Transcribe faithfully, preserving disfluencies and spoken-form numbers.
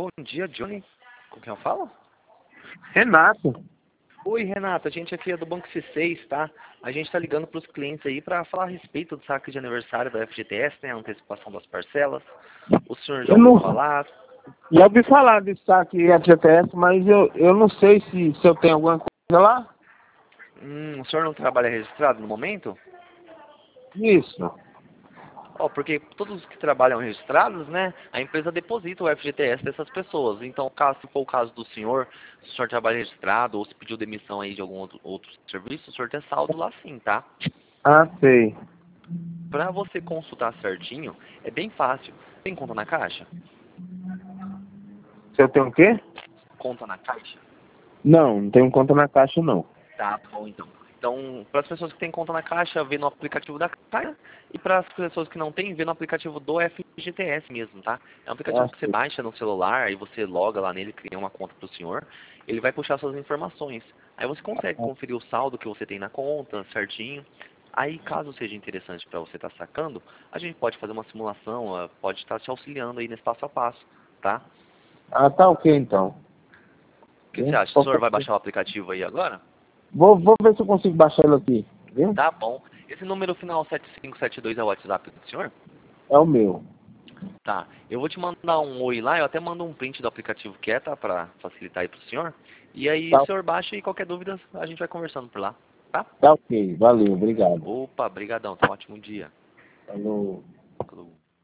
Bom dia, Johnny. Com quem eu falo? Renato. Oi, Renato. A gente aqui é do Banco C seis, tá? A gente tá ligando para os clientes aí para falar a respeito do saque de aniversário da F G T S, né? A antecipação das parcelas. O senhor já Eu ouviu não, falar? já ouvi falar disso aqui F G T S, mas eu, eu não sei se, se eu tenho alguma coisa lá. Hum, o senhor não trabalha registrado no momento? Isso. Ó, porque todos os que trabalham registrados, né, a empresa deposita o F G T S dessas pessoas. Então, caso se for o caso do senhor, se o senhor trabalha registrado ou se pediu demissão aí de algum outro, outro serviço, o senhor tem saldo lá sim, tá? Ah, sei. Pra você consultar certinho, é bem fácil. Tem conta na Caixa? Se eu tenho o quê? Conta na Caixa? Não, não tenho conta na caixa, não. Tá bom, então. Então, para as pessoas que têm conta na Caixa, vê no aplicativo da Caixa. E para as pessoas que não têm, vê no aplicativo do F G T S mesmo, tá? É um aplicativo Ah, que você sei. baixa no celular, aí você loga lá nele, cria uma conta para o senhor. Ele vai puxar suas informações. Aí você consegue conferir o saldo que você tem na conta, certinho. Aí, caso seja interessante para você estar sacando, a gente pode fazer uma simulação, ah, pode estar te auxiliando aí nesse passo a passo, tá? Ah, tá ok, então. O que você acha? O senhor vai baixar o aplicativo aí agora? Vou, vou ver se eu consigo baixar ele aqui, viu? Tá bom. Esse número final sete cinco sete dois é o WhatsApp do senhor? É o meu. Tá. Eu vou te mandar um oi lá, eu até mando um print do aplicativo que é, tá? Pra facilitar aí pro senhor. E aí o Tá, senhor baixa e qualquer dúvida a gente vai conversando por lá, tá? tá ok, valeu, obrigado. Opa, brigadão. Tenha um ótimo dia. Falou. Falou.